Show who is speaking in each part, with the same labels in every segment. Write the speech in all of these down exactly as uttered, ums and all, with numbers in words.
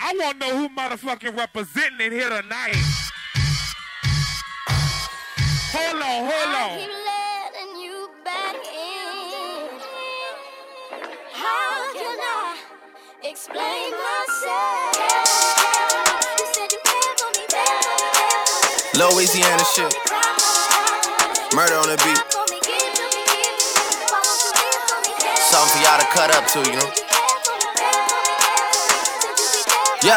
Speaker 1: I want to know who motherfucking representing it here tonight. Hold on, hold on.
Speaker 2: I keep letting you back in. How can I explain myself? You said you cared for me, baby.
Speaker 3: Louisiana shit. Murder on the beat. Something for y'all to cut up to, you know? Yeah.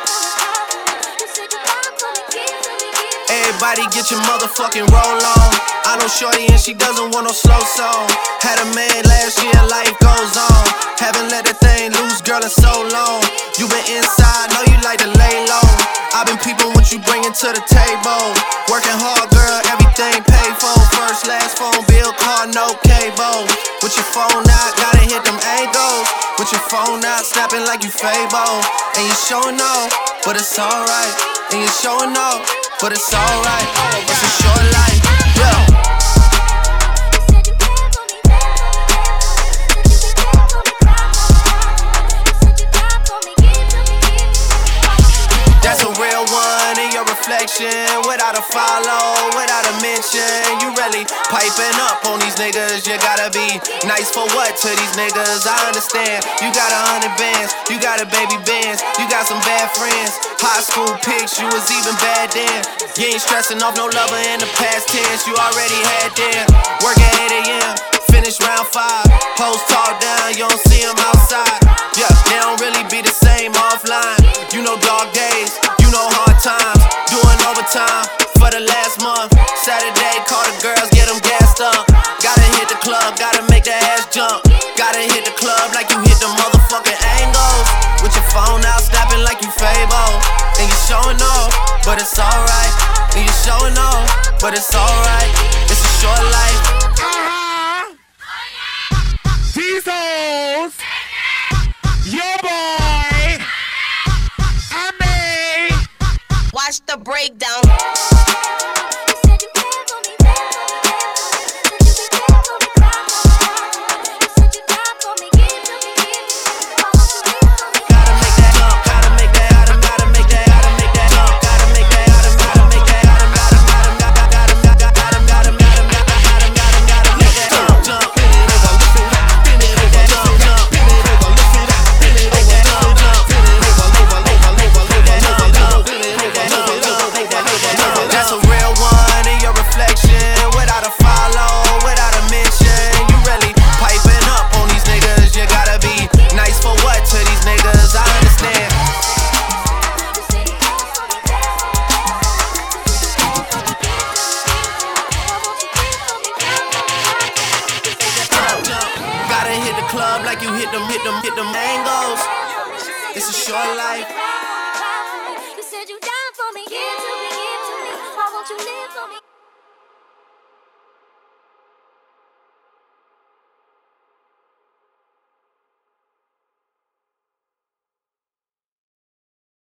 Speaker 3: Everybody get your motherfucking roll on. I know shorty and she doesn't want no slow song. Had a man last year, life goes on. Haven't let that thing loose, girl, in so long. You been inside, know you like to lay low. I've been peeping what you bringing to the table. Working hard, girl, everything paid for. First, last phone bill, car, no cable. With your phone out, gotta hit them angles. With your phone out, snapping like you Fable. And you showing off, but it's alright. And you showing off, but it's alright. It's a short life, yeah. That's a real one in your reflection. Without a follow, without a mention. You really piping up on these niggas. You gotta be nice for what to these niggas? I understand. You got a hundred bands, you got a baby bands, you got some bad friends. High school pics, you was even bad then. You ain't stressing off no lover in the past tense. You already had them. Work at eight a.m., finish round five. Hoes talk down, you don't see them outside. Yeah, they don't really be the same offline. You know dog days, you know hard times. Doing overtime for the last month. Saturday, call the girls, get them gassed up. Gotta hit the club, gotta make that ass jump. Gotta hit the club like you hit the motherfucking angles. With your phone out, snapping like you Fable. And you showing off, but it's alright. And you showing off, but it's alright. It's a short life.
Speaker 1: Uh-huh. These hoes. Your boy. I mean.
Speaker 4: Watch the breakdown. Club like you hit them, hit them, hit them angles. It's a short life.
Speaker 2: You said you down for me, give to me, give to me. Why won't you live for me?